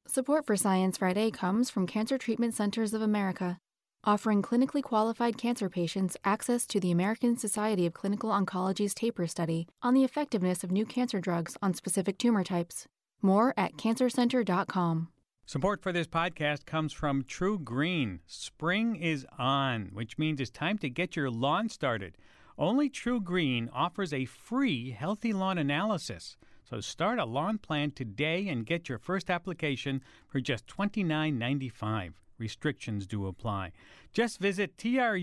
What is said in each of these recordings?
Support for Science Friday comes from Cancer Treatment Centers of America, offering clinically qualified cancer patients access to the American Society of Clinical Oncology's TAPER study on the effectiveness of new cancer drugs on specific tumor types. More at cancercenter.com. Support for this podcast comes from True Green. Spring is on, which means it's time to get your lawn started. Only True Green offers a free Healthy Lawn Analysis. So start a lawn plan today and get your first application for just $29.95. Restrictions do apply. Just visit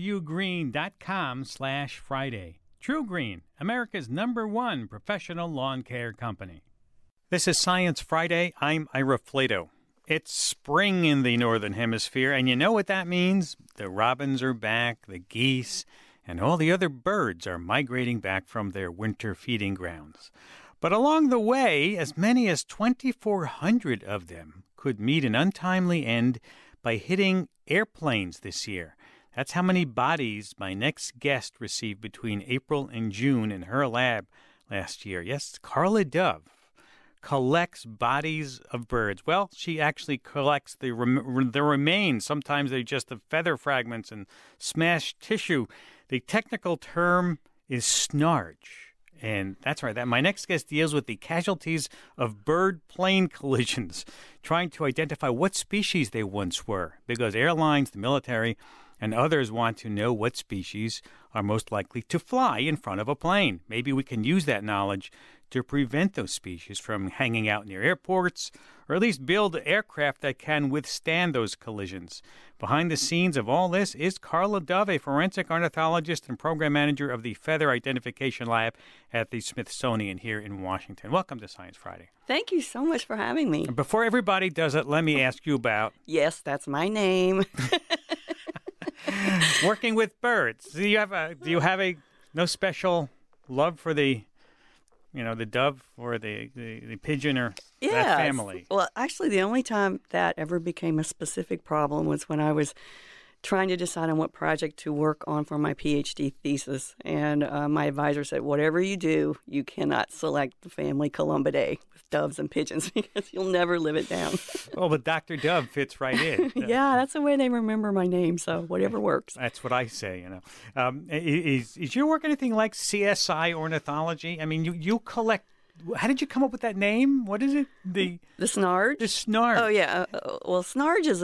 trugreen.com/Friday. True Green, America's #1 professional lawn care company. This is Science Friday. I'm Ira Flato. It's spring in the Northern Hemisphere, and you know what that means? The robins are back, the geese, and all the other birds are migrating back from their winter feeding grounds. But along the way, as many as 2,400 of them could meet an untimely end by hitting airplanes this year. That's how many bodies my next guest received between April and June in her lab last year. Yes, Carla Dove collects bodies of birds. Well, she actually collects the remains. Sometimes they're just the feather fragments and smashed tissue. The technical term is snarge. And that's right. My next guest deals with the casualties of bird-plane collisions, trying to identify what species they once were, because airlines, the military, and others want to know what species are most likely to fly in front of a plane. Maybe we can use that knowledge to prevent those species from hanging out near airports, or at least build aircraft that can withstand those collisions. Behind the scenes of all this is Carla Dove, a forensic ornithologist and program manager of the Feather Identification Lab at the Smithsonian here in Washington. Welcome to Science Friday. Thank you so much for having me. Before everybody does it, let me ask you about... Yes, that's my name. Working with birds. Do you have a no special love for the dove or the pigeon or that family? Well, actually, the only time that ever became a specific problem was when I was trying to decide on what project to work on for my PhD thesis. And my advisor said, whatever you do, you cannot select the family Columbidae with doves and pigeons because you'll never live it down. Oh, but Dr. Dove fits right in. Yeah, that's the way they remember my name, so whatever works. That's what I say, Is your work anything like CSI ornithology? I mean, you collect... How did you come up with that name? What is it? The snarge? The snarge. Oh, yeah. Well, snarge is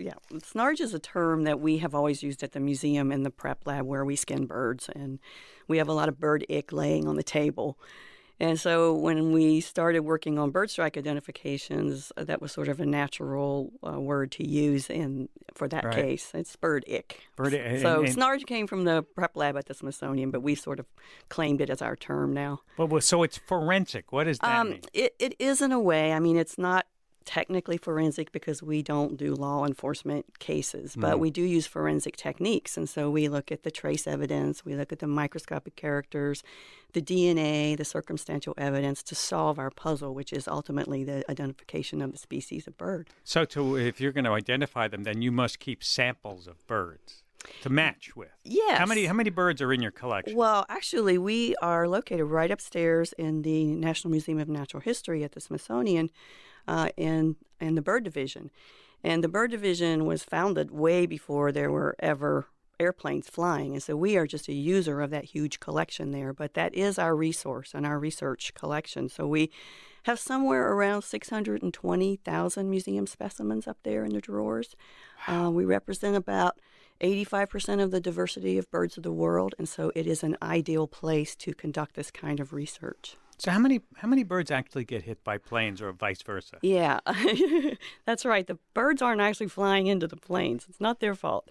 a term that we have always used at the museum and the prep lab where we skin birds. And we have a lot of bird ick laying on the table. And so when we started working on bird strike identifications, that was sort of a natural word to use for that case. It's bird ick. Snarge came from the prep lab at the Smithsonian, but we sort of claimed it as our term now. Well, so it's forensic. What does that mean? It is in a way. I mean, it's not technically forensic because we don't do law enforcement cases, but we do use forensic techniques. And so we look at the trace evidence, we look at the microscopic characters, the DNA, the circumstantial evidence to solve our puzzle, which is ultimately the identification of the species of bird. So if you're going to identify them, then you must keep samples of birds to match with. Yes. How many birds are in your collection? Well, actually, we are located right upstairs in the National Museum of Natural History at the Smithsonian, in the bird division. And the bird division was founded way before there were ever airplanes flying. And so we are just a user of that huge collection there. But that is our resource and our research collection. So we have somewhere around 620,000 museum specimens up there in the drawers. We represent about 85% of the diversity of birds of the world. And so it is an ideal place to conduct this kind of research. So how many birds actually get hit by planes or vice versa? Yeah, that's right. The birds aren't actually flying into the planes. It's not their fault.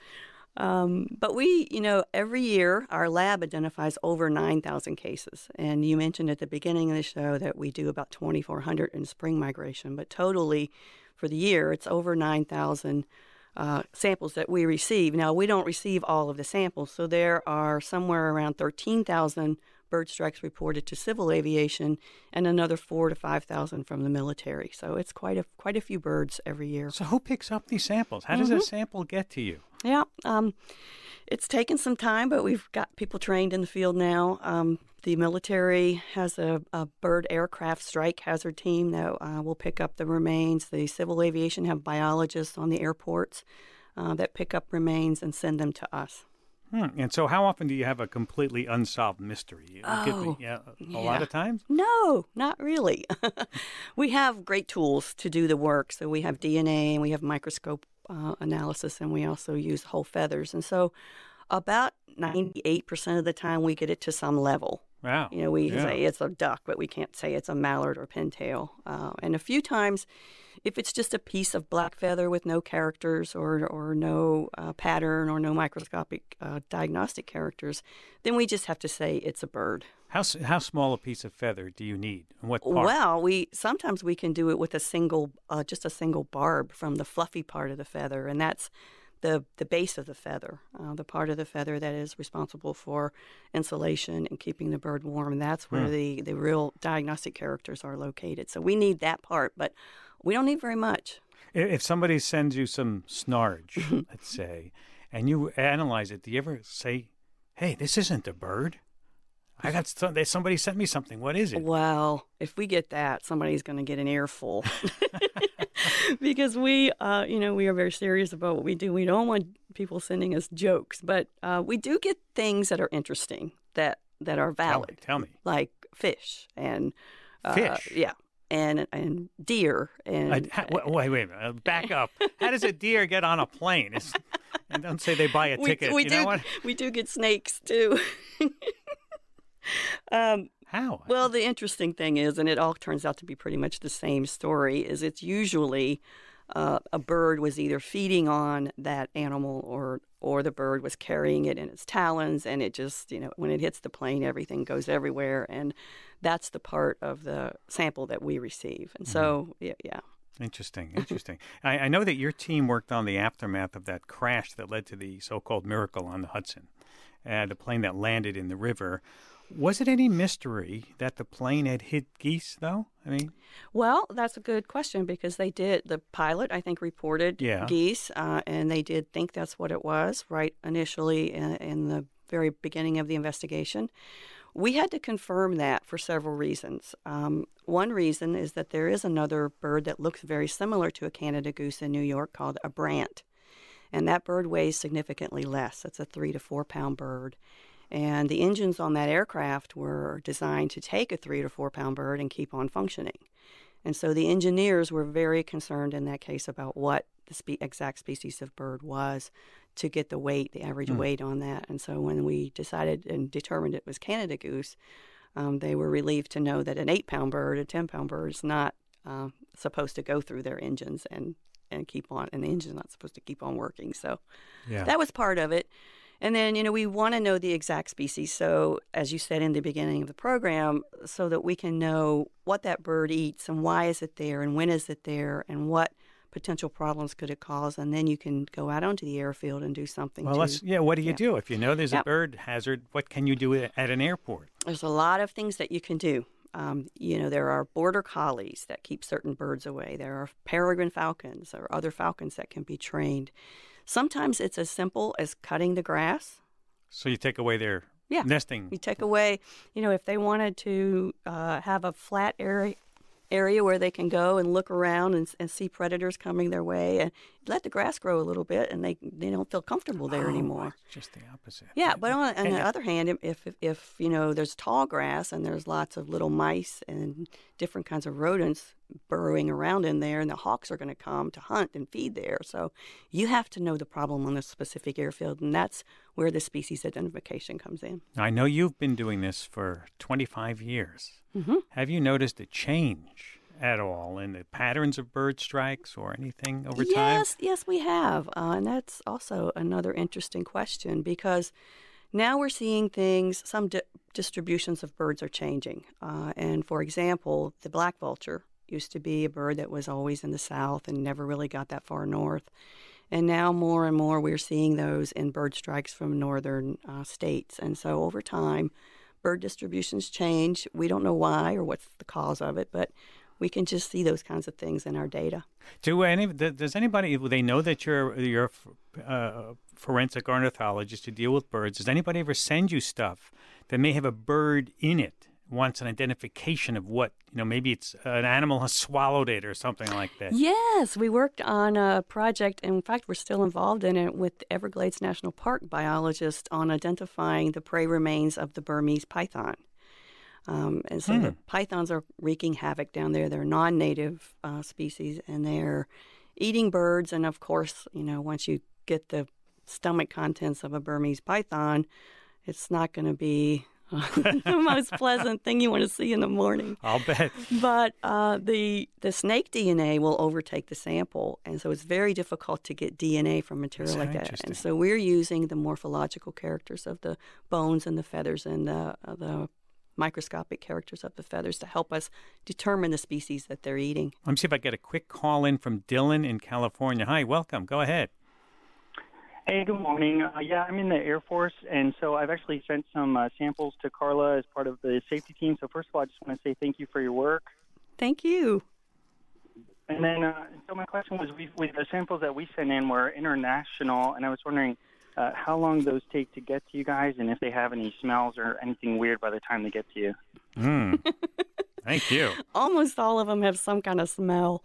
But we, every year our lab identifies over 9,000 cases. And you mentioned at the beginning of the show that we do about 2,400 in spring migration. But totally for the year, it's over 9,000 samples that we receive. Now, we don't receive all of the samples. So there are somewhere around 13,000 bird strikes reported to civil aviation, and another 4,000 to 5,000 from the military. So it's quite a few birds every year. So who picks up these samples? How does a sample get to you? Yeah, it's taken some time, but we've got people trained in the field now. The military has a bird aircraft strike hazard team that will pick up the remains. The civil aviation have biologists on the airports that pick up remains and send them to us. And so how often do you have a completely unsolved mystery? A lot of times? No, not really. We have great tools to do the work. So we have DNA and we have microscope analysis, and we also use whole feathers. And so about 98% of the time we get it to some level. Wow. We say it's a duck, but we can't say it's a mallard or pintail. And a few times, if it's just a piece of black feather with no characters or no pattern or no microscopic diagnostic characters, then we just have to say it's a bird. How small a piece of feather do you need? And what part? Well, sometimes we can do it with just a single barb from the fluffy part of the feather, and that's the base of the feather, the part of the feather that is responsible for insulation and keeping the bird warm. That's where the real diagnostic characters are located. So we need that part, but we don't need very much. If somebody sends you some snarge, let's say, and you analyze it, do you ever say, hey, this isn't a bird? Somebody sent me something. What is it? Well, if we get that, somebody's going to get an earful. Because we are very serious about what we do. We don't want people sending us jokes, but we do get things that are interesting, that are valid. Tell me. Like fish and fish. Yeah, and deer and wait a minute. Back up. How does a deer get on a plane? And don't say they buy a ticket. We do get snakes too. How? Well, the interesting thing is, and it all turns out to be pretty much the same story, is it's usually a bird was either feeding on that animal or the bird was carrying it in its talons, and it just, when it hits the plane, everything goes everywhere, and that's the part of the sample that we receive. And so, yeah. Interesting. I know that your team worked on the aftermath of that crash that led to the so-called miracle on the Hudson, the plane that landed in the river. Was it any mystery that the plane had hit geese, though? Well, that's a good question, because they did. The pilot, I think, reported geese, and they did think that's what it was right initially in the very beginning of the investigation. We had to confirm that for several reasons. One reason is that there is another bird that looks very similar to a Canada goose in New York called a brant, and that bird weighs significantly less. It's a 3 to 4 pound bird. And the engines on that aircraft were designed to take a 3 to 4 pound bird and keep on functioning. And so the engineers were very concerned in that case about what the exact species of bird was to get the average weight on that. And so when we decided and determined it was Canada goose, they were relieved to know that an 8 pound bird, a 10 pound bird is not supposed to go through their engines and keep on, and the engine's not supposed to keep on working. So that was part of it. And then, we want to know the exact species. So, as you said in the beginning of the program, so that we can know what that bird eats and why is it there and when is it there and what potential problems could it cause. And then you can go out onto the airfield and do something. Well, what do you do? If you know there's a bird hazard, what can you do at an airport? There's a lot of things that you can do. There are border collies that keep certain birds away. There are peregrine falcons or other falcons that can be trained. Sometimes it's as simple as cutting the grass. So you take away their nesting. You take away, if they wanted to have a flat area where they can go and look around and see predators coming their way, and let the grass grow a little bit, and they don't feel comfortable there anymore. Just the opposite. Yeah, but on the other hand, if there's tall grass and there's lots of little mice and different kinds of rodents burrowing around in there, and the hawks are going to come to hunt and feed there. So you have to know the problem on the specific airfield, and that's where the species identification comes in. I know you've been doing this for 25 years. Mm-hmm. Have you noticed a change at all in the patterns of bird strikes or anything over time? Yes, we have. And that's also another interesting question, because now we're seeing things, some distributions of birds are changing. And for example, the black vulture used to be a bird that was always in the south and never really got that far north. And now more and more we're seeing those in bird strikes from northern states. And so over time, bird distributions change. We don't know why or what's the cause of it, but we can just see those kinds of things in our data. Does anybody, they know that you're a forensic ornithologist to deal with birds? Does anybody ever send you stuff that may have a bird in it? Wants an identification of what, maybe it's an animal has swallowed it or something like that. Yes, we worked on a project, and in fact, we're still involved in it with the Everglades National Park biologists on identifying the prey remains of the Burmese python. And so the pythons are wreaking havoc down there. They're non-native species, and they're eating birds. And of course, once you get the stomach contents of a Burmese python, it's not going to be the most pleasant thing you want to see in the morning. I'll bet. But the snake DNA will overtake the sample, and so it's very difficult to get DNA from material like that. And so we're using the morphological characters of the bones and the feathers and the microscopic characters of the feathers to help us determine the species that they're eating. Let me see if I get a quick call in from Dylan in California. Hi, welcome. Go ahead. Hey, good morning. I'm in the Air Force, and so I've actually sent some samples to Carla as part of the safety team. So first of all, I just want to say thank you for your work. Thank you. And then, so my question was, with the samples that we sent in were international, and I was wondering how long those take to get to you guys, and if they have any smells or anything weird by the time they get to you. Thank you. Almost all of them have some kind of smell.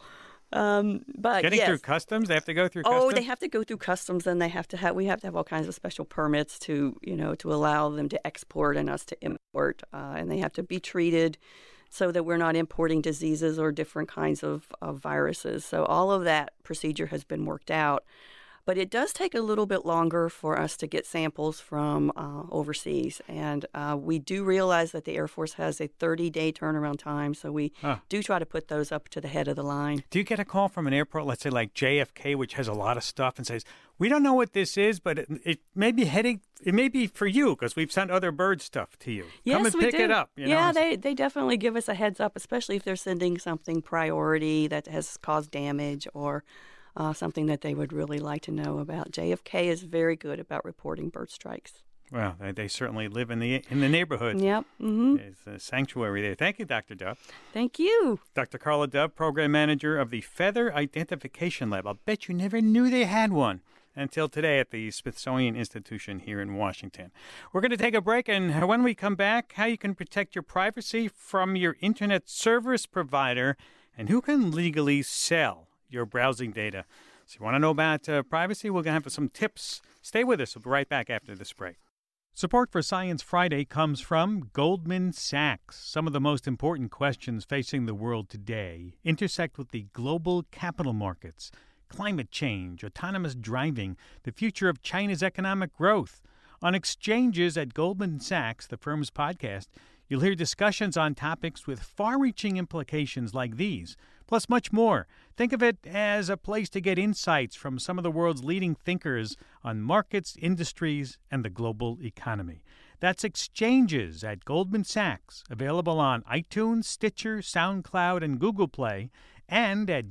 But getting through customs, they have to go through customs? Oh, they have to go through customs, and we have to have all kinds of special permits to allow them to export and us to import, and they have to be treated so that we're not importing diseases or different kinds of viruses. So all of that procedure has been worked out. But it does take a little bit longer for us to get samples from overseas. And we do realize that the Air Force has a 30-day turnaround time, so we do try to put those up to the head of the line. Do you get a call from an airport, let's say like JFK, which has a lot of stuff, and says, we don't know what this is, but it may be it may be for you because we've sent other bird stuff to you. Yes, come and pick it up. Yeah, they definitely give us a heads up, especially if they're sending something priority that has caused damage or something that they would really like to know about. JFK is very good about reporting bird strikes. Well, they certainly live in the neighborhood. Yep. Mm-hmm. There's a sanctuary there. Thank you, Dr. Dove. Thank you. Dr. Carla Dove, Program Manager of the Feather Identification Lab. I'll bet you never knew they had one until today at the Smithsonian Institution here in Washington. We're going to take a break, and when we come back, how you can protect your privacy from your internet service provider and who can legally sell your browsing data. So if you want to know about privacy, we're going to have some tips. Stay with us. We'll be right back after this break. Support for Science Friday comes from Goldman Sachs. Some of the most important questions facing the world today intersect with the global capital markets, climate change, autonomous driving, the future of China's economic growth. On Exchanges at Goldman Sachs, the firm's podcast, you'll hear discussions on topics with far-reaching implications like these, plus much more. Think of it as a place to get insights from some of the world's leading thinkers on markets, industries, and the global economy. That's Exchanges at Goldman Sachs, available on iTunes, Stitcher, SoundCloud, and Google Play, and at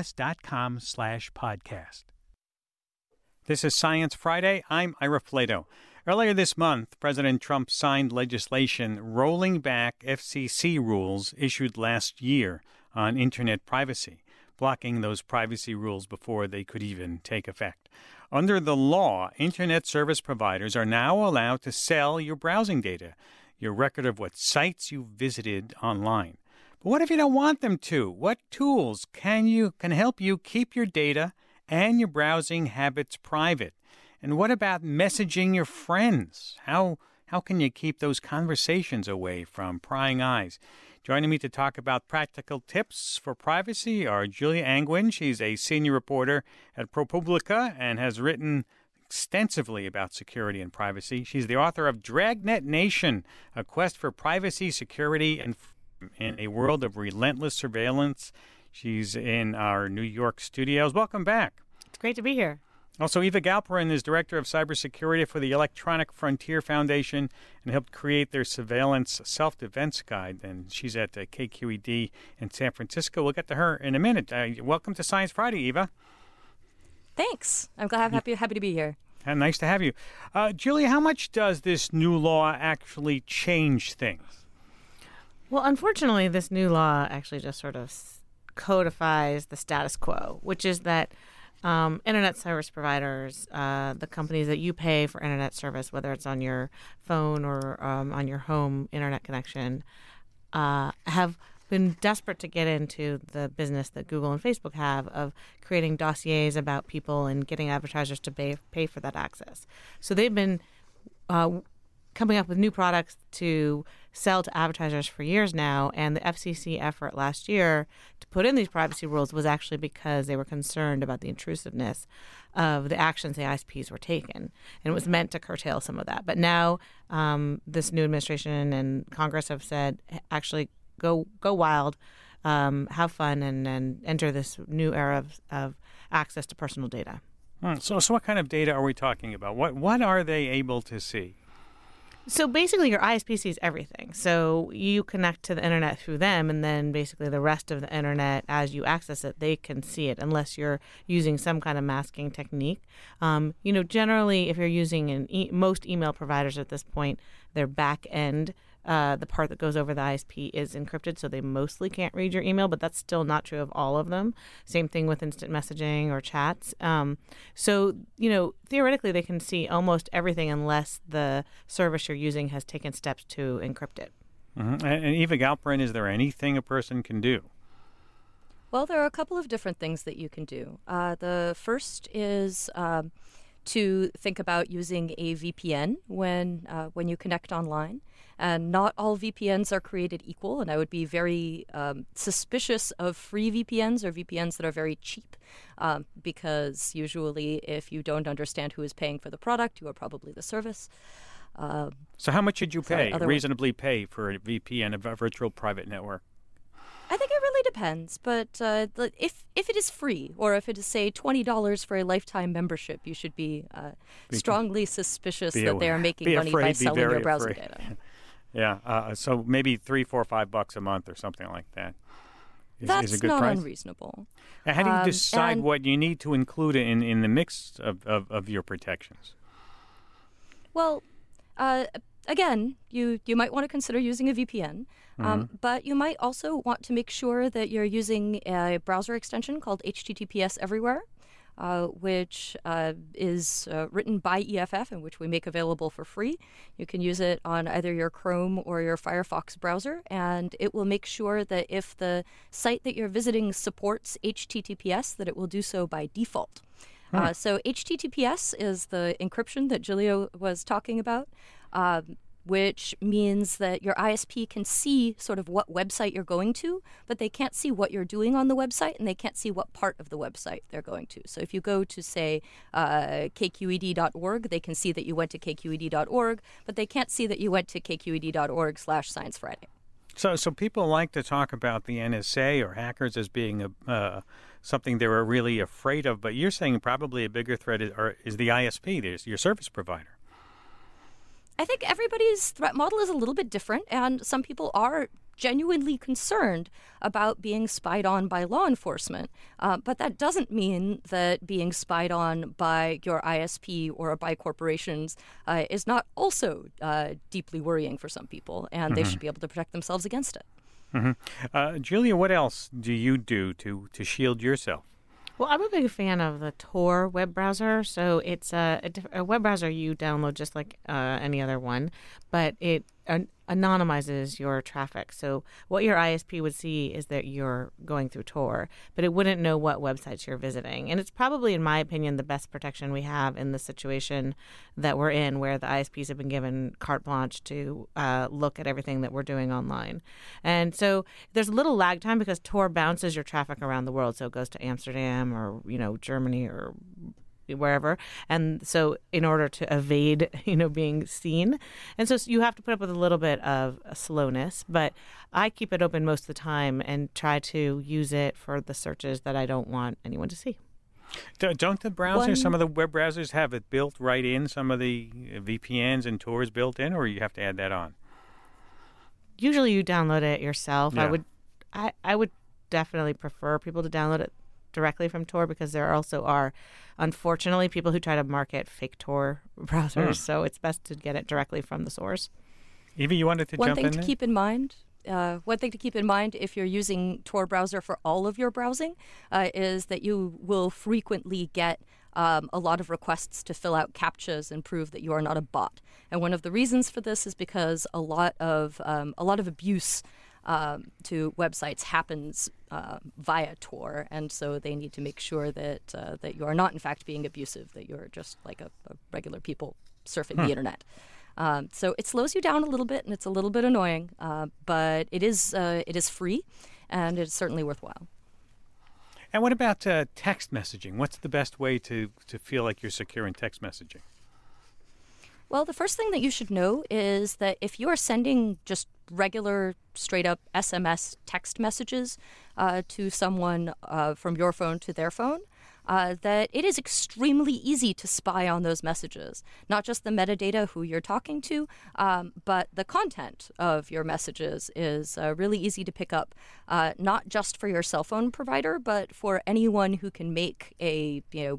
gs.com/podcast. This is Science Friday. I'm Ira Flato. Earlier this month, President Trump signed legislation rolling back FCC rules issued last year on Internet privacy, blocking those privacy rules before they could even take effect. Under the law, Internet service providers are now allowed to sell your browsing data, your record of what sites you visited online. But what if you don't want them to? What tools can help you keep your data and your browsing habits private? And what about messaging your friends? How can you keep those conversations away from prying eyes? Joining me to talk about practical tips for privacy are Julia Angwin. She's a senior reporter at ProPublica and has written extensively about security and privacy. She's the author of Dragnet Nation, A Quest for Privacy, Security, and in a World of Relentless Surveillance. She's in our New York studios. Welcome back. It's great to be here. Also, Eva Galperin is Director of Cybersecurity for the Electronic Frontier Foundation and helped create their Surveillance Self-Defense Guide. And she's at KQED in San Francisco. We'll get to her in a minute. Welcome to Science Friday, Eva. Thanks. I'm glad. Happy to be here. Nice to have you. Julia, how much does this new law actually change things? Well, unfortunately, this new law actually just sort of codifies the status quo, which is that internet service providers, the companies that you pay for internet service, whether it's on your phone or on your home internet connection, have been desperate to get into the business that Google and Facebook have of creating dossiers about people and getting advertisers to pay for that access. So they've been coming up with new products to sell to advertisers for years now, and the FCC effort last year to put in these privacy rules was actually because they were concerned about the intrusiveness of the actions the ISPs were taking, and it was meant to curtail some of that. But now this new administration and Congress have said, actually go wild, have fun, and enter this new era of access to personal data. So what kind of data are we talking about? What are they able to see? So basically, your ISP sees everything. So you connect to the internet through them, and then basically the rest of the internet, as you access it, they can see it unless you're using some kind of masking technique. Generally, if you're using most email providers at this point, their back end, the part that goes over the ISP is encrypted, so they mostly can't read your email, but that's still not true of all of them. Same thing with instant messaging or chats. So theoretically, they can see almost everything unless the service you're using has taken steps to encrypt it. Mm-hmm. And Eva Galperin, is there anything a person can do? Well, there are a couple of different things that you can do. The first is to think about using a VPN when you connect online. And not all VPNs are created equal, and I would be very suspicious of free VPNs or VPNs that are very cheap, because usually if you don't understand who is paying for the product, you are probably the service. So how much should you reasonably pay for a VPN, a virtual private network? I think it really depends, but if it is free, or if it is, say, $20 for a lifetime membership, you should be strongly suspicious that they are making money by selling your browser data. Yeah, so maybe $3, $4, $5 a month or something like that. That's is a good not price? Unreasonable. How do you decide what you need to include in the mix of your protections? Well, again, you might want to consider using a VPN, but you might also want to make sure that you're using a browser extension called HTTPS Everywhere, which is written by EFF and which we make available for free. You can use it on either your Chrome or your Firefox browser, and it will make sure that if the site that you're visiting supports HTTPS, that it will do so by default. So HTTPS is the encryption that Julia was talking about, which means that your ISP can see sort of what website you're going to, but they can't see what you're doing on the website, and they can't see what part of the website they're going to. So if you go to, say, kqed.org, they can see that you went to kqed.org, but they can't see that you went to kqed.org/Science Friday. So people like to talk about the NSA or hackers as being something they were really afraid of, but you're saying probably a bigger threat is the ISP, your service provider. I think everybody's threat model is a little bit different, and some people are genuinely concerned about being spied on by law enforcement. But that doesn't mean that being spied on by your ISP or by corporations is not also deeply worrying for some people, and they should be able to protect themselves against it. Mm-hmm. Julia, what else do you do to shield yourself? Well, I'm a big fan of the Tor web browser. So it's a web browser you download just like any other one, but it anonymizes your traffic. So what your ISP would see is that you're going through Tor, but it wouldn't know what websites you're visiting. And it's probably, in my opinion, the best protection we have in the situation that we're in, where the ISPs have been given carte blanche to look at everything that we're doing online. And so there's a little lag time because Tor bounces your traffic around the world. So it goes to Amsterdam or, Germany or wherever, and so in order to evade being seen, and so you have to put up with a little bit of slowness, but I keep it open most of the time and try to use it for the searches that I don't want anyone to see. Don't the browsers, some of the web browsers, have it built right in, some of the VPNs and Tor built in, or you have to add that on? Usually you download it yourself. Yeah. I would definitely prefer people to download it directly from Tor, because there also are, unfortunately, people who try to market fake Tor browsers. So it's best to get it directly from the source. Eva, you wanted to jump in there? One thing to keep in mind one thing to keep in mind if you're using Tor browser for all of your browsing is that you will frequently get a lot of requests to fill out CAPTCHAs and prove that you are not a bot. And one of the reasons for this is because a lot of abuse to websites happens via Tor, and so they need to make sure that that you are not in fact being abusive, that you're just like a regular people surfing the internet. So it slows you down a little bit, and it's a little bit annoying, but it is free, and it's certainly worthwhile. And what about text messaging? What's the best way to feel like you're secure in text messaging? Well, the first thing that you should know is that if you are sending just regular, straight-up SMS text messages to someone from your phone to their phone, that it is extremely easy to spy on those messages. Not just the metadata, who you're talking to, but the content of your messages is really easy to pick up, not just for your cell phone provider, but for anyone who can make a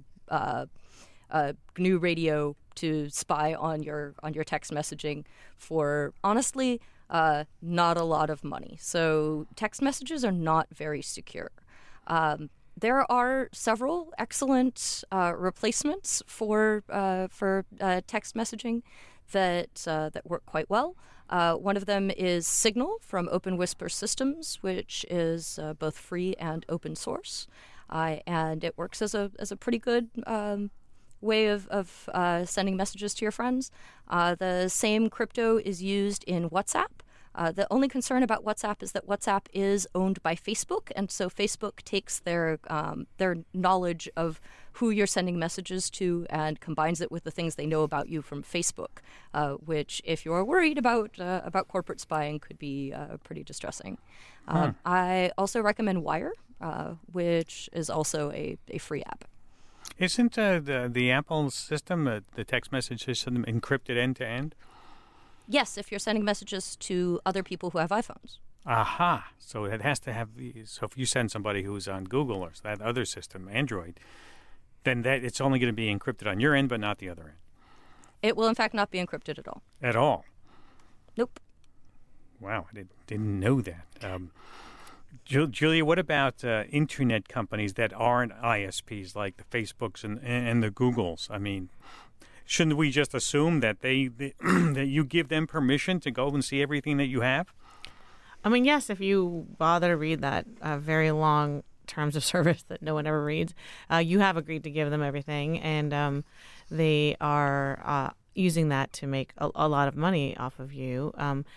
GNU radio to spy on your text messaging for, honestly, not a lot of money. So text messages are not very secure. There are several excellent replacements for text messaging that work quite well. One of them is Signal from OpenWhisper Systems, which is both free and open source, and it works as a pretty good way of sending messages to your friends. The same crypto is used in WhatsApp. The only concern about WhatsApp is that WhatsApp is owned by Facebook, and so Facebook takes their knowledge of who you're sending messages to and combines it with the things they know about you from Facebook, which, if you're worried about corporate spying, could be pretty distressing. I also recommend Wire, which is also a free app. Isn't the Apple system, the text message system, encrypted end to end? Yes, if you're sending messages to other people who have iPhones. Aha. So it has to have. So if you send somebody who's on Google or that other system, Android, then it's only going to be encrypted on your end, but not the other end. It will, in fact, not be encrypted at all. At all? Nope. Wow, I didn't know that. Julia, what about internet companies that aren't ISPs, like the Facebooks and the Googles? I mean, shouldn't we just assume that that you give them permission to go and see everything that you have? I mean, yes, if you bother to read that very long terms of service that no one ever reads, you have agreed to give them everything, and they are using that to make a lot of money off of you.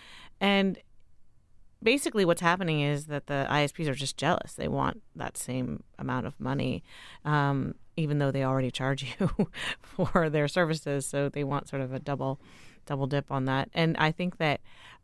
And basically what's happening is that the ISPs are just jealous. They want that same amount of money, even though they already charge you for their services. So they want sort of a double dip on that. And I think that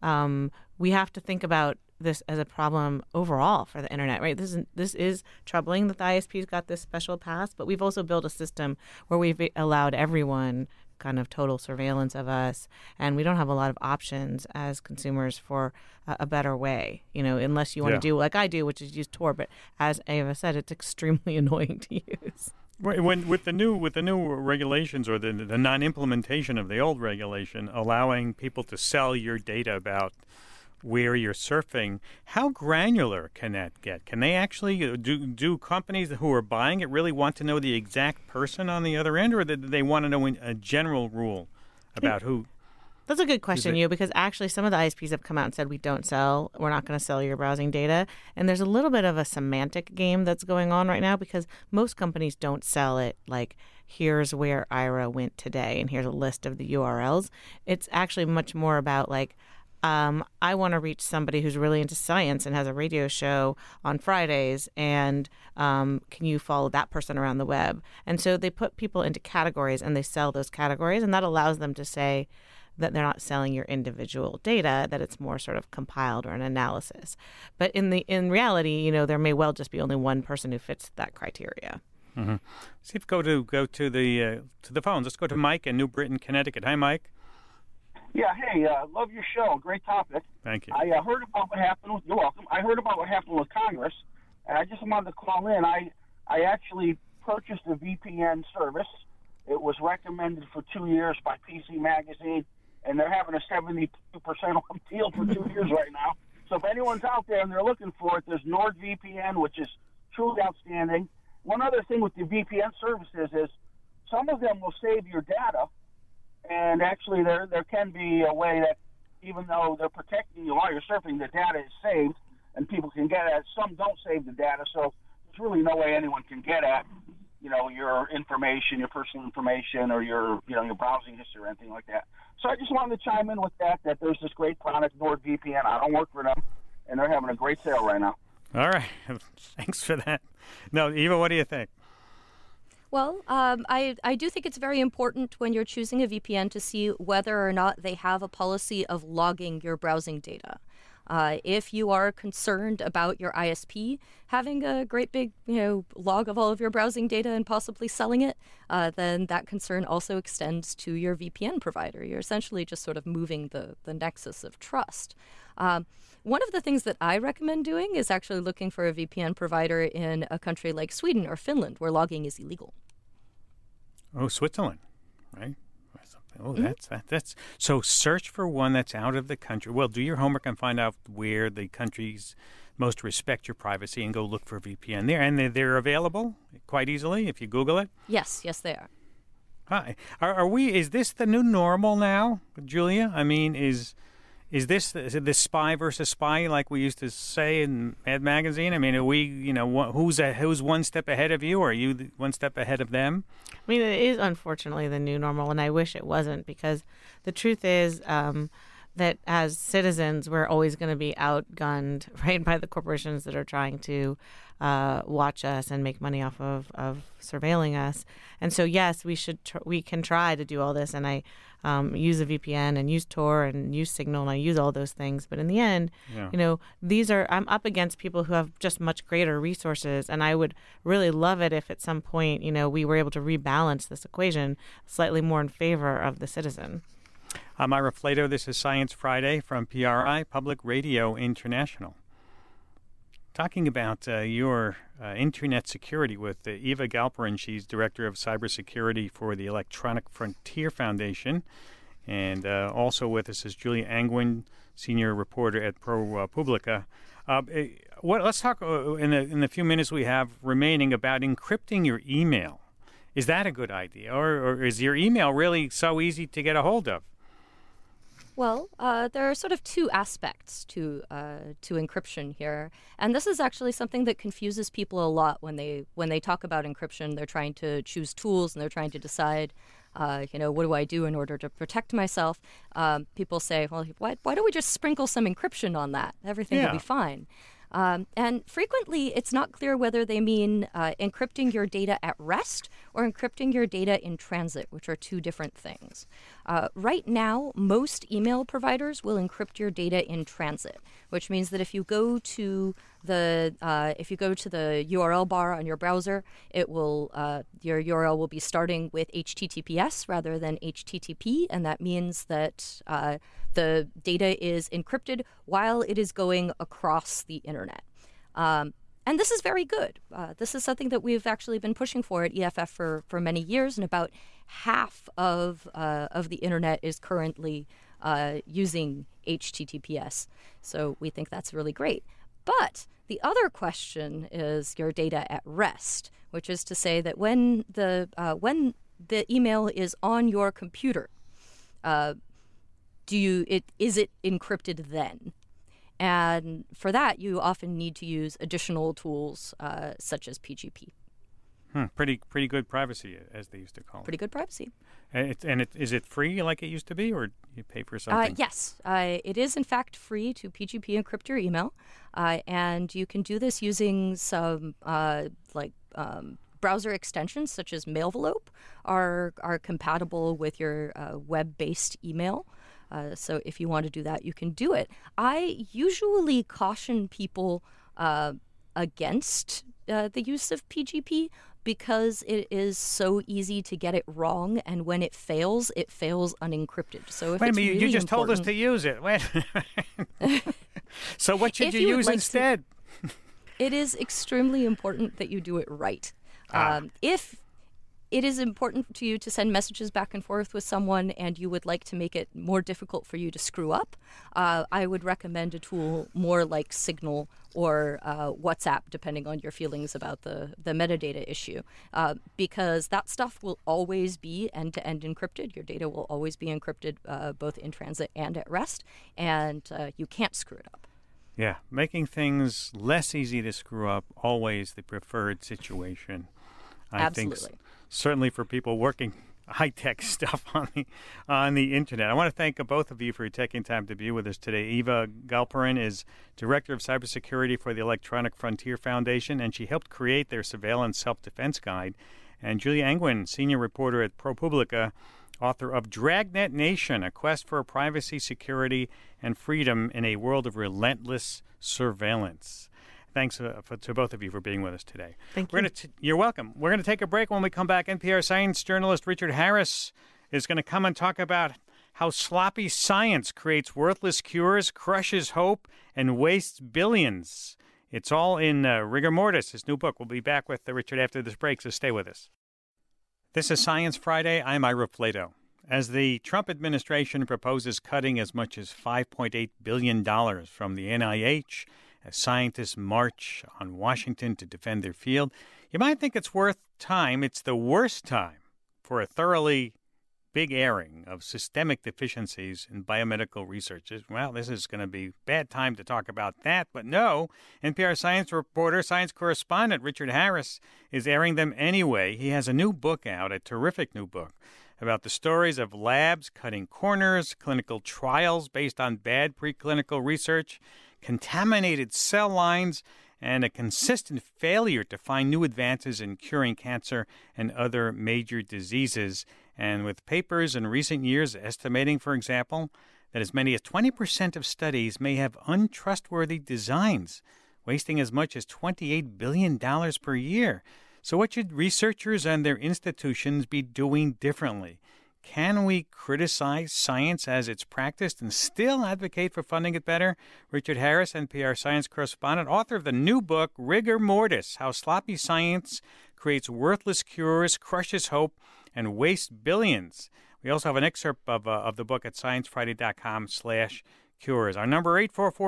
we have to think about this as a problem overall for the internet, right? This is troubling that the ISPs got this special pass, but we've also built a system where we've allowed everyone kind of total surveillance of us, and we don't have a lot of options as consumers for a better way, unless you want to do like I do, which is use Tor. But as Ava said, it's extremely annoying to use. When with the new regulations, or the non-implementation of the old regulation, allowing people to sell your data about where you're surfing, how granular can that get? Can they actually do companies who are buying it really want to know the exact person on the other end, or do they want to know a general rule about who? That's a good question, because actually some of the ISPs have come out and said we're not going to sell your browsing data. And there's a little bit of a semantic game that's going on right now, because most companies don't sell it like, here's where Ira went today and here's a list of the URLs. It's actually much more about like, I want to reach somebody who's really into science and has a radio show on Fridays, and can you follow that person around the web? And so they put people into categories and they sell those categories, and that allows them to say that they're not selling your individual data, that it's more sort of compiled or an analysis. But in reality, there may well just be only one person who fits that criteria. Mm-hmm. See if go to the phones. Let's go to Mike in New Britain, Connecticut. Hi, Mike. Yeah, hey, love your show. Great topic. Thank you. I heard about what happened. You're welcome. I heard about what happened with Congress, and I just wanted to call in. I actually purchased a VPN service. It was recommended for 2 years by PC Magazine, and they're having a 72% off deal for 2 years right now. So if anyone's out there and they're looking for it, there's NordVPN, which is truly outstanding. One other thing with the VPN services is some of them will save your data, and actually there can be a way that even though they're protecting you while you're surfing, the data is saved, and people can get at it. Some don't save the data, so there's really no way anyone can get at, your information, your personal information, or your browsing history or anything like that. So I just wanted to chime in with that there's this great product, NordVPN. I don't work for them, and they're having a great sale right now. All right. Thanks for that. No, Eva, what do you think? Well, I do think it's very important when you're choosing a VPN to see whether or not they have a policy of logging your browsing data. If you are concerned about your ISP having a great big, log of all of your browsing data and possibly selling it, then that concern also extends to your VPN provider. You're essentially just sort of moving the nexus of trust. One of the things that I recommend doing is actually looking for a VPN provider in a country like Sweden or Finland, where logging is illegal. Oh, Switzerland, right? Oh, that's so. Search for one that's out of the country. Well, do your homework and find out where the countries most respect your privacy, and go look for a VPN there. And they're available quite easily if you Google it. Yes, they are. Hi, are we? Is this the new normal now, Julia? I mean, is this spy versus spy like we used to say in Mad Magazine? I mean, are we? Who's one step ahead of you, or are you one step ahead of them? I mean, it is unfortunately the new normal, and I wish it wasn't, because the truth is that as citizens, we're always going to be outgunned, right, by the corporations that are trying to watch us and make money off of surveilling us. And so, yes, we can try to do all this, and I use a VPN and use Tor and use Signal, and I use all those things. But in the end, I'm up against people who have just much greater resources, and I would really love it if at some point, we were able to rebalance this equation slightly more in favor of the citizen. I'm Ira Flato. This is Science Friday from PRI, Public Radio International. Talking about your internet security with Eva Galperin. She's Director of Cybersecurity for the Electronic Frontier Foundation. And also with us is Julia Angwin, Senior Reporter at ProPublica. Let's talk in the few minutes we have remaining about encrypting your email. Is that a good idea? Or is your email really so easy to get a hold of? Well, there are sort of two aspects to encryption here, and this is actually something that confuses people a lot when they talk about encryption. They're trying to choose tools and they're trying to decide, what do I do in order to protect myself? People say, well, why don't we just sprinkle some encryption on that? Everything will be fine. And frequently, it's not clear whether they mean encrypting your data at rest or encrypting your data in transit, which are two different things. Right now, most email providers will encrypt your data in transit, which means that if you go to the URL bar on your browser, it will your URL will be starting with HTTPS rather than HTTP, and that means that the data is encrypted while it is going across the internet. And this is very good. This is something that we've actually been pushing for at EFF for many years, and about half of the internet is currently using HTTPS. So we think that's really great. But the other question is your data at rest, which is to say that when the email is on your computer, is it encrypted then? And for that, you often need to use additional tools such as PGP. Pretty good privacy, as they used to call it. Pretty good privacy. Is it free like it used to be, or do you pay for something? Yes, it is in fact free to PGP encrypt your email, and you can do this using some browser extensions such as Mailvelope are compatible with your web-based email. So if you want to do that, you can do it. I usually caution people against the use of PGP because it is so easy to get it wrong, and when it fails unencrypted. So if wait a minute, really you just told us to use it. Wait. So what should you use instead? It is extremely important that you do it right. If it is important to you to send messages back and forth with someone and you would like to make it more difficult for you to screw up, I would recommend a tool more like Signal or WhatsApp, depending on your feelings about the metadata issue, because that stuff will always be end-to-end encrypted. Your data will always be encrypted both in transit and at rest, and you can't screw it up. Yeah, making things less easy to screw up, always the preferred situation. I think certainly for people working high-tech stuff on the Internet. I want to thank both of you for taking time to be with us today. Eva Galperin is Director of Cybersecurity for the Electronic Frontier Foundation, and she helped create their Surveillance Self-Defense Guide. And Julia Angwin, Senior Reporter at ProPublica, author of Dragnet Nation, A Quest for Privacy, Security, and Freedom in a World of Relentless Surveillance. Thanks to both of you for being with us today. Thank you. You're welcome. We're going to take a break. When we come back, NPR science journalist Richard Harris is going to come and talk about how sloppy science creates worthless cures, crushes hope, and wastes billions. It's all in Rigor Mortis, his new book. We'll be back with Richard after this break, so stay with us. This is Science Friday. I'm Ira Flato. As the Trump administration proposes cutting as much as $5.8 billion from the NIH, as scientists march on Washington to defend their field, you might think it's worth time. It's the worst time for a thoroughly big airing of systemic deficiencies in biomedical research. Well, this is going to be a bad time to talk about that, but no. NPR science reporter, science correspondent Richard Harris is airing them anyway. He has a new book out, a terrific new book, about the stories of labs cutting corners, clinical trials based on bad preclinical research, contaminated cell lines, and a consistent failure to find new advances in curing cancer and other major diseases. And with papers in recent years estimating, for example, that as many as 20% of studies may have untrustworthy designs, wasting as much as $28 billion per year. So what should researchers and their institutions be doing differently? Can we criticize science as it's practiced and still advocate for funding it better? Richard Harris, NPR science correspondent, author of the new book, Rigor Mortis, How Sloppy Science Creates Worthless Cures, Crushes Hope, and Wastes Billions. We also have an excerpt of the book at sciencefriday.com/cures. Our number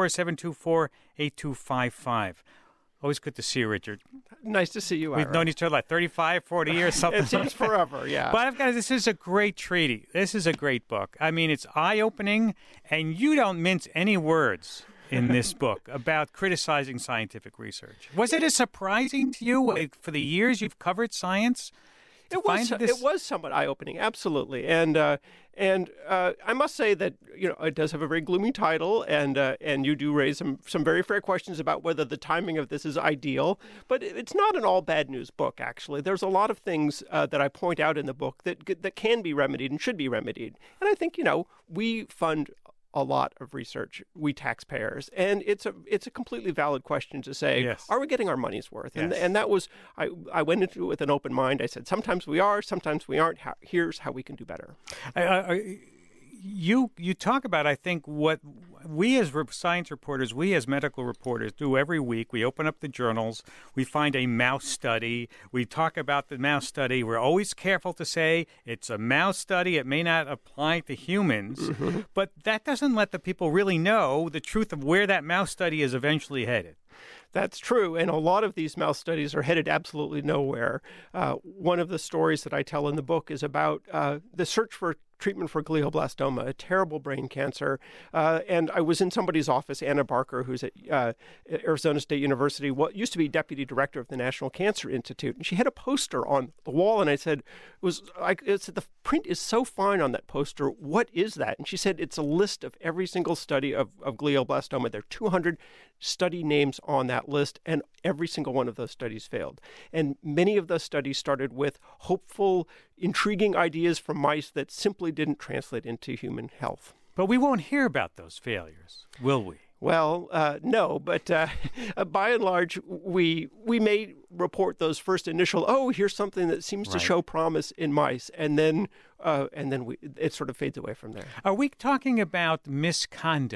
844-724-8255. Always good to see you, Richard. Nice to see you, Ira. We've known each other like 35, 40 years, something. It seems forever, yeah. But this is a great treaty. This is a great book. I mean, it's eye-opening, and you don't mince any words in this book about criticizing scientific research. Was it as surprising to you for the years you've covered science? It was somewhat eye-opening, absolutely, and I must say that it does have a very gloomy title, and you do raise some very fair questions about whether the timing of this is ideal. But it's not an all bad news book. Actually, there's a lot of things that I point out in the book that can be remedied and should be remedied. And I think we fund a lot of research, we taxpayers, and it's a completely valid question to say, yes, are we getting our money's worth? Yes. And that was, I went into it with an open mind. I said, sometimes we are, sometimes we aren't. Here's how we can do better. You talk about, I think, what we as science reporters, we as medical reporters do every week. We open up the journals. We find a mouse study. We talk about the mouse study. We're always careful to say it's a mouse study. It may not apply to humans. Mm-hmm. But that doesn't let the people really know the truth of where that mouse study is eventually headed. That's true, and a lot of these mouse studies are headed absolutely nowhere. One of the stories that I tell in the book is about the search for treatment for glioblastoma, a terrible brain cancer. And I was in somebody's office, Anna Barker, who's at Arizona State University, what used to be deputy director of the National Cancer Institute. And she had a poster on the wall, and I said, the print is so fine on that poster. What is that? And she said, it's a list of every single study of glioblastoma. There are 200 study names on that list, and every single one of those studies failed. And many of those studies started with hopeful, intriguing ideas from mice that simply didn't translate into human health. But we won't hear about those failures, will we? Well, no, but by and large, we may report those first initial, here's something that seems to show promise in mice, and then it sort of fades away from there. Are we talking about misconduct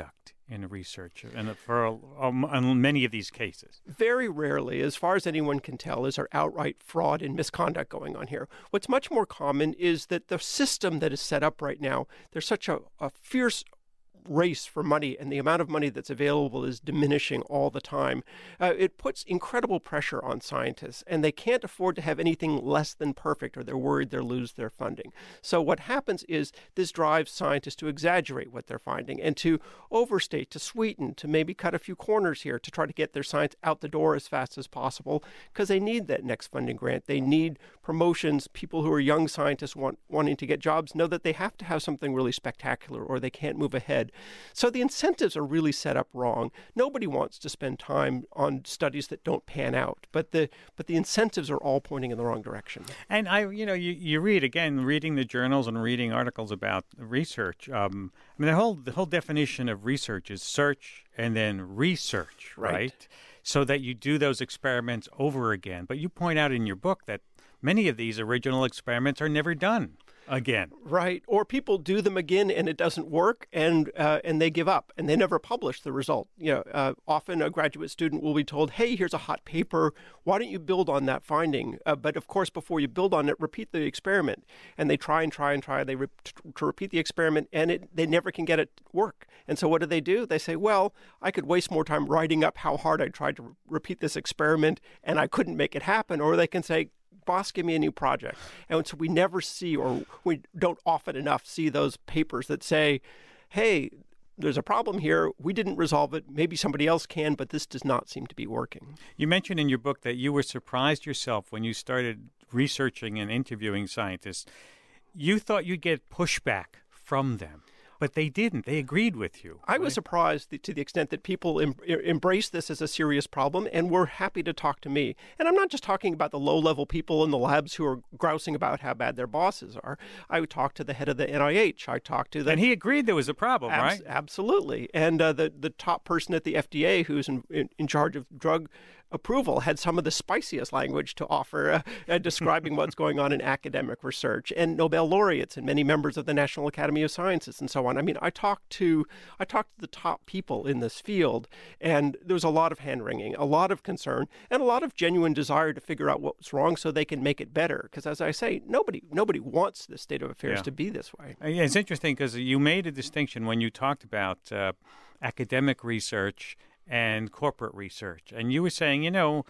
in research and for on many of these cases? Very rarely, as far as anyone can tell, is there outright fraud and misconduct going on here. What's much more common is that the system that is set up right now, there's such a fierce race for money, and the amount of money that's available is diminishing all the time. It puts incredible pressure on scientists, and they can't afford to have anything less than perfect, or they're worried they'll lose their funding. So what happens is this drives scientists to exaggerate what they're finding and to overstate, to sweeten, to maybe cut a few corners here to try to get their science out the door as fast as possible, because they need that next funding grant. They need promotions. People who are young scientists wanting to get jobs know that they have to have something really spectacular or they can't move ahead. So the incentives are really set up wrong. Nobody wants to spend time on studies that don't pan out, but the incentives are all pointing in the wrong direction. And you read again, reading the journals and reading articles about research. The whole definition of research is search and then research, right? So that you do those experiments over again. But you point out in your book that many of these original experiments are never done again. Right. Or people do them again and it doesn't work, and they give up and they never publish the result. Often a graduate student will be told, hey, here's a hot paper. Why don't you build on that finding? But of course, before you build on it, repeat the experiment. And they try and try and try. They to repeat the experiment, and they never can get it to work. And so what do? They say, well, I could waste more time writing up how hard I tried to repeat this experiment and I couldn't make it happen. Or they can say, boss, give me a new project. And so we never see, or we don't often enough see those papers that say, hey, there's a problem here. We didn't resolve it. Maybe somebody else can, but this does not seem to be working. You mentioned in your book that you were surprised yourself when you started researching and interviewing scientists. You thought you'd get pushback from them. But they didn't. They agreed with you. I was surprised to the extent that people embrace this as a serious problem and were happy to talk to me. And I'm not just talking about the low-level people in the labs who are grousing about how bad their bosses are. I would talk to the head of the NIH. I talked to the... And he agreed there was a problem, right? Absolutely. And the top person at the FDA who's in charge of drug approval had some of the spiciest language to offer describing what's going on in academic research, and Nobel laureates and many members of the National Academy of Sciences and so on. I mean, I talked to the top people in this field, and there was a lot of hand-wringing, a lot of concern, and a lot of genuine desire to figure out what's wrong so they can make it better. Because as I say, nobody wants this state of affairs to be this way. Yeah, it's interesting because you made a distinction when you talked about academic research and corporate research. And you were saying,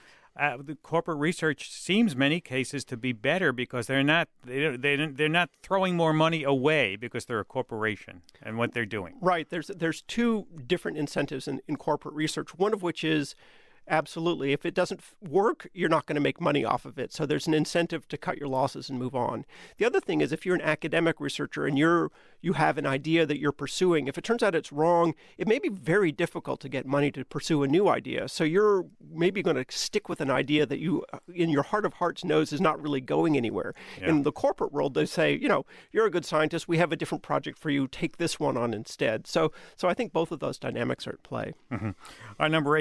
the corporate research seems many cases to be better because they're not throwing more money away because they're a corporation and what they're doing. Right. There's two different incentives in corporate research, one of which is absolutely, if it doesn't work, you're not going to make money off of it. So there's an incentive to cut your losses and move on. The other thing is if you're an academic researcher and you have an idea that you're pursuing, if it turns out it's wrong, it may be very difficult to get money to pursue a new idea. So you're maybe going to stick with an idea that you, in your heart of hearts, knows is not really going anywhere. Yeah. In the corporate world, they say, you're a good scientist. We have a different project for you. Take this one on instead. So I think both of those dynamics are at play. Mm-hmm. Our number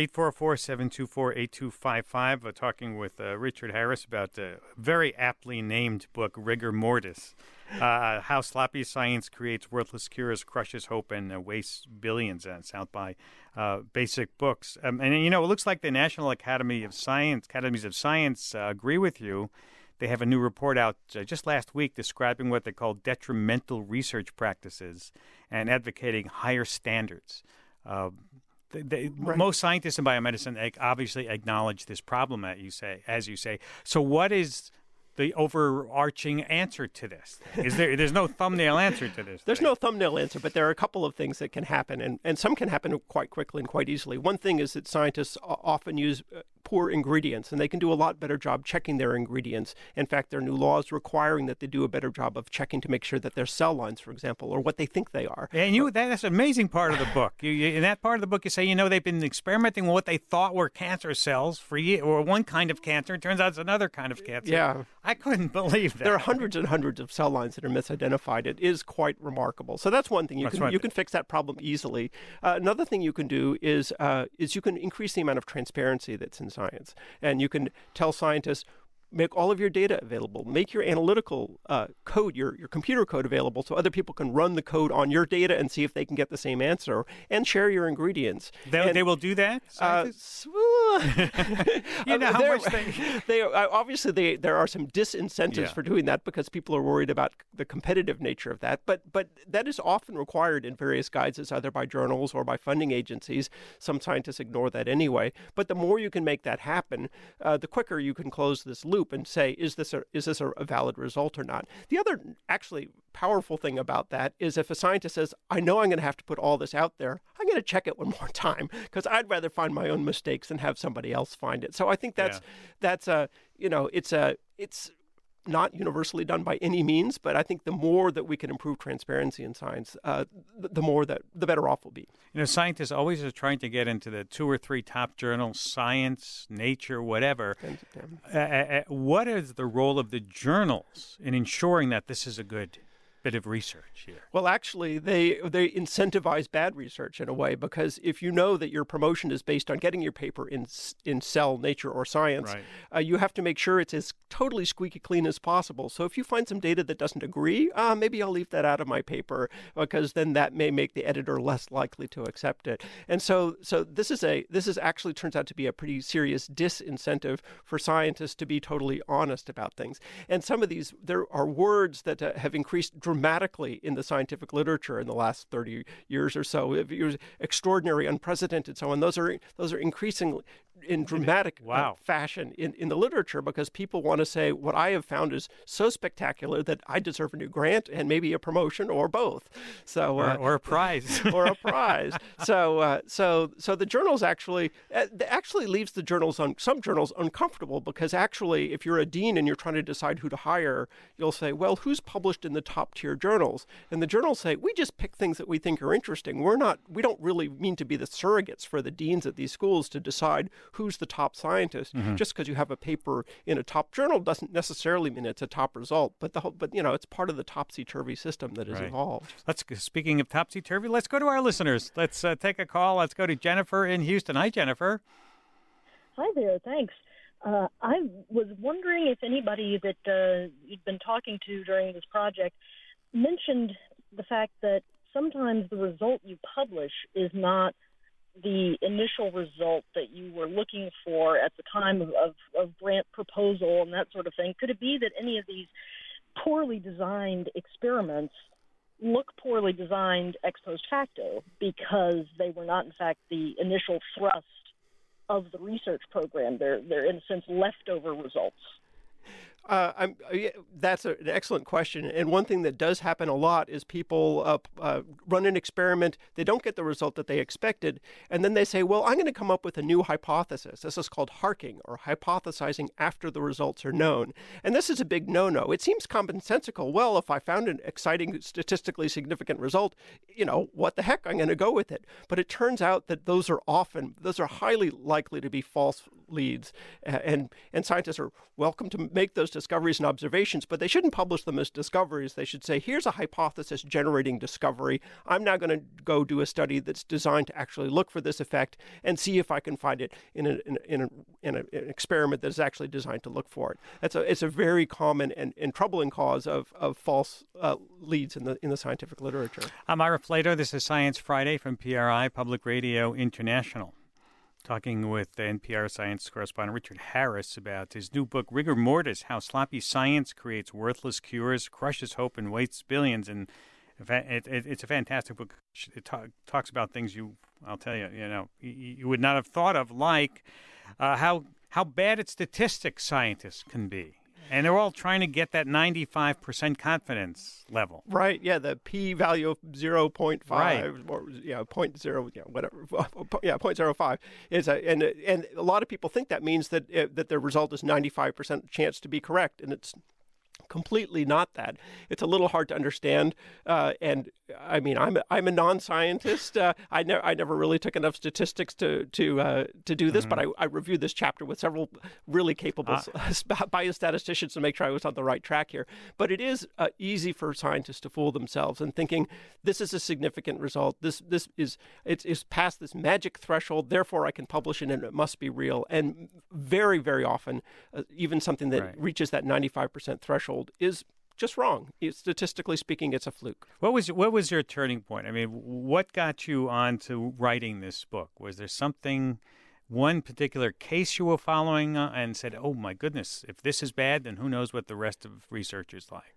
844-724-8255. Talking with Richard Harris about the very aptly named book, Rigor Mortis. How Sloppy Science Creates Worthless Cures, Crushes Hope, and Wastes Billions. It's out by Basic Books. And it looks like the National Academies of Science agree with you. They have a new report out just last week describing what they call detrimental research practices and advocating higher standards. Right. Most scientists in biomedicine obviously acknowledge this problem, as you say. So what is the overarching answer to this? There's no thumbnail answer to this. There's no thumbnail answer, but there are a couple of things that can happen, and some can happen quite quickly and quite easily. One thing is that scientists often use poor ingredients, and they can do a lot better job checking their ingredients. In fact, there are new laws requiring that they do a better job of checking to make sure that their cell lines, for example, or what they think they are. And that's an amazing part of the book. In that part of the book, you say, they've been experimenting with what they thought were cancer cells for years, or one kind of cancer. It turns out it's another kind of cancer. Yeah. I couldn't believe that. There are hundreds and hundreds of cell lines that are misidentified. It is quite remarkable. So that's one thing. You can fix that problem easily. Another thing you can do is you can increase the amount of transparency that's in science. And you can tell scientists, make all of your data available, make your analytical code, your computer code available so other people can run the code on your data and see if they can get the same answer, and share your ingredients. They will do that? You know how much they obviously there are some disincentives for doing that because people are worried about the competitive nature of that. But that is often required in various guides, either by journals or by funding agencies. Some scientists ignore that anyway. But the more you can make that happen, the quicker you can close this loop and say, is this a valid result or not? The other actually powerful thing about that is if a scientist says, I know I'm going to have to put all this out there, I'm going to check it one more time because I'd rather find my own mistakes than have somebody else find it. So I think that's it's not universally done by any means, but I think the more that we can improve transparency in science, the better off we'll be. Scientists always are trying to get into the 2 or 3 top journals, Science, Nature, whatever. What is the role of the journals in ensuring that this is a good bit of research here? Well, actually, they incentivize bad research in a way, because if you know that your promotion is based on getting your paper in Cell, Nature, or Science, you have to make sure it's as totally squeaky clean as possible. So if you find some data that doesn't agree, maybe I'll leave that out of my paper, because then that may make the editor less likely to accept it. And so this is actually turns out to be a pretty serious disincentive for scientists to be totally honest about things. And some of these, there are words that have increased dramatically in the scientific literature in the last 30 years or so. It was extraordinary, unprecedented, so on. Those are increasingly in dramatic fashion in the literature, because people want to say what I have found is so spectacular that I deserve a new grant and maybe a promotion or both. So or a prize. Or a prize. So the journals actually leaves some journals uncomfortable, because actually if you're a dean and you're trying to decide who to hire, you'll say, well, who's published in the top tier journals? And the journals say, we just pick things that we think are interesting. We don't really mean to be the surrogates for the deans at these schools to decide who's the top scientist. Just because you have a paper in a top journal doesn't necessarily mean it's a top result. But it's part of the topsy-turvy system that has evolved. Speaking of topsy-turvy, let's go to our listeners. Let's take a call. Let's go to Jennifer in Houston. Hi, Jennifer. Hi there. Thanks. I was wondering if anybody that you'd been talking to during this project mentioned the fact that sometimes the result you publish is not the initial result that you were looking for at the time of grant proposal and that sort of thing. Could it be that any of these poorly designed experiments look poorly designed ex post facto because they were not, in fact, the initial thrust of the research program? They're in a sense, leftover results. That's an excellent question. And one thing that does happen a lot is people run an experiment, they don't get the result that they expected, and then they say, well, I'm going to come up with a new hypothesis. This is called harking, or hypothesizing after the results are known. And this is a big no-no. It seems commonsensical. Well, if I found an exciting, statistically significant result, what the heck, I'm going to go with it. But it turns out that those are highly likely to be false leads. And scientists are welcome to make those discoveries and observations, but they shouldn't publish them as discoveries. They should say, here's a hypothesis generating discovery. I'm now going to go do a study that's designed to actually look for this effect and see if I can find it in an experiment that is actually designed to look for it. It's a very common and troubling cause of false leads in the scientific literature. I'm Ira Flatow. This is Science Friday from PRI, Public Radio International. Talking with NPR science correspondent Richard Harris about his new book, Rigor Mortis, How Sloppy Science Creates Worthless Cures, Crushes Hope, and Wastes Billions. And it's a fantastic book. It talks about things you would not have thought of, like how bad at statistics scientists can be. And they're all trying to get that 95% confidence level. Right. Yeah. The p-value of 0.5 right. Or 0.0, whatever. 0.05 is and a lot of people think that means that the result is 95% chance to be correct, and it's completely not that. It's a little hard to understand, and I mean, I'm a non-scientist. I never really took enough statistics to do this, but I reviewed this chapter with several really capable biostatisticians to make sure I was on the right track here. But it is easy for scientists to fool themselves and thinking this is a significant result. It's past this magic threshold. Therefore, I can publish it, and it must be real. And very, very often, even something that reaches that 95% threshold is just wrong. Statistically speaking, it's a fluke. What was your turning point? I mean, what got you on to writing this book? Was there one particular case you were following and said, oh my goodness, if this is bad, then who knows what the rest of research is like?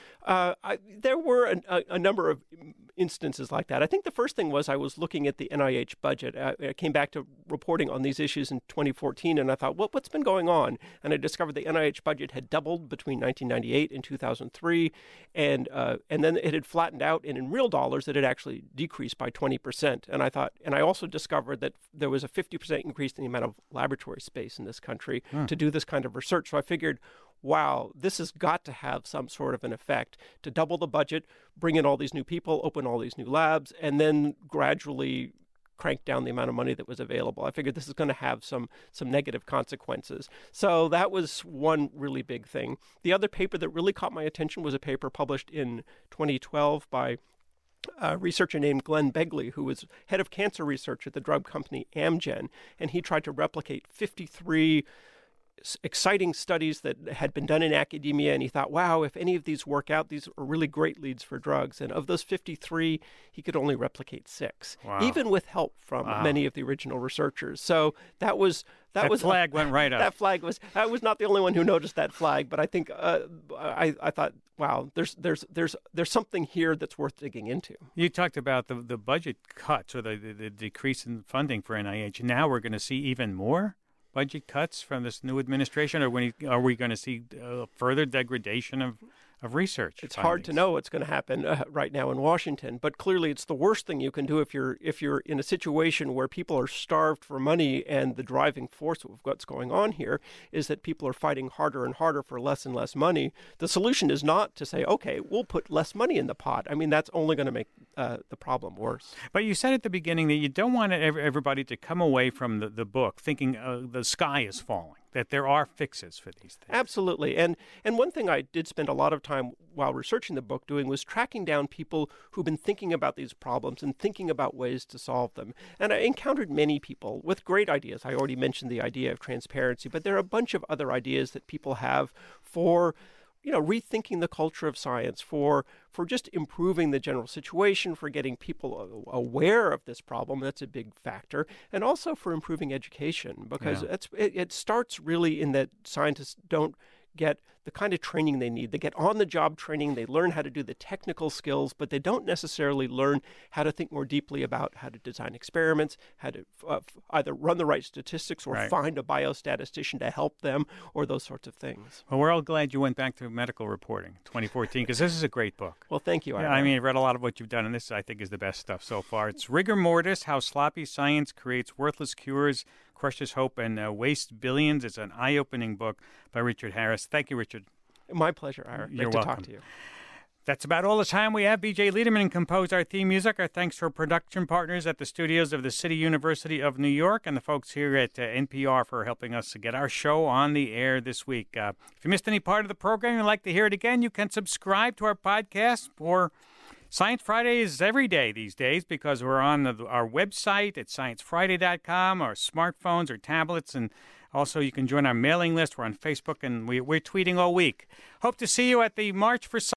There were a number of instances like that. I think the first thing was I was looking at the NIH budget. I came back to reporting on these issues in 2014, and I thought, what's been going on? And I discovered the NIH budget had doubled between 1998 and 2003, and then it had flattened out, and in real dollars, it had actually decreased by 20%. And I thought, and I also discovered that there was a 50% increase in the amount of laboratory space in this country to do this kind of research. So I figured, wow, this has got to have some sort of an effect to double the budget, bring in all these new people, open all these new labs, and then gradually crank down the amount of money that was available. I figured this is going to have some negative consequences. So that was one really big thing. The other paper that really caught my attention was a paper published in 2012 by a researcher named Glenn Begley, who was head of cancer research at the drug company Amgen, and he tried to replicate 53 exciting studies that had been done in academia, and he thought, wow, if any of these work out, these are really great leads for drugs. And of those 53, he could only replicate 6, even with help from many of the original researchers. So that flag went right up. I was not the only one who noticed that flag, but I think I thought, wow, there's something here that's worth digging into. You talked about the budget cuts or the decrease in funding for NIH. Now we're going to see even more budget cuts from this new administration, or are we going to see further degradation of research? It's hard to know what's going to happen right now in Washington, but clearly it's the worst thing you can do if you're in a situation where people are starved for money, and the driving force of what's going on here is that people are fighting harder and harder for less and less money. The solution is not to say, okay, we'll put less money in the pot. I mean, that's only going to make the problem worse. But you said at the beginning that you don't want everybody to come away from the book thinking the sky is falling, that there are fixes for these things. Absolutely. And one thing I did spend a lot of time while researching the book doing was tracking down people who've been thinking about these problems and thinking about ways to solve them. And I encountered many people with great ideas. I already mentioned the idea of transparency, but there are a bunch of other ideas that people have for rethinking the culture of science, for just improving the general situation, for getting people aware of this problem. That's a big factor. And also for improving education, because it starts really in that scientists don't get the kind of training they need. They get on-the-job training. They learn how to do the technical skills, but they don't necessarily learn how to think more deeply about how to design experiments, how to either run the right statistics or find a biostatistician to help them, or those sorts of things. Well, we're all glad you went back to medical reporting 2014, because this is a great book. Well, thank you, Ira. Yeah, I mean, I've read a lot of what you've done, and this, I think, is the best stuff so far. It's Rigor Mortis, How Sloppy Science Creates Worthless Cures, Crushes Hope, and Wastes Billions. It's an eye-opening book by Richard Harris. Thank you, Richard. My pleasure, Ira. You're Great welcome. to talk to you. That's about all the time we have. B.J. Liederman composed our theme music. Our thanks to our production partners at the studios of the City University of New York and the folks here at NPR for helping us to get our show on the air this week. If you missed any part of the program and you'd like to hear it again, you can subscribe to our podcast for Science Friday is every day these days, because we're on our website at sciencefriday.com, our smartphones or tablets, and also you can join our mailing list. We're on Facebook, and we're tweeting all week. Hope to see you at the March for Science.